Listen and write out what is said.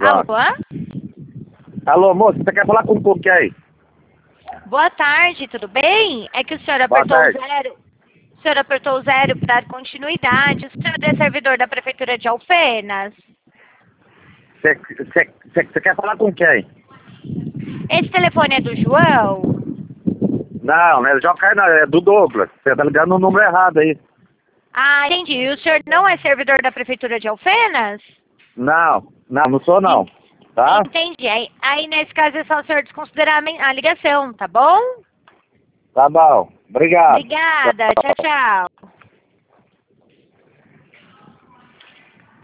Alô? Alô, moça, você quer falar com quem? Boa tarde, tudo bem? É que o senhor Boa apertou o tarde. zero. O senhor apertou o zero para dar continuidade. O senhor é servidor da Prefeitura de Alfenas? Você quer falar com quem? Esse telefone é do João? Não é Joca, não, é do Douglas. Você tá ligando no número errado aí. Ah, entendi. E o senhor não é servidor da Prefeitura de Alfenas? Não sou não. Tá? Entendi. Aí, nesse caso, é só o senhor desconsiderar a ligação, tá bom? Tá bom. Obrigado. Obrigada. Tchau, tchau.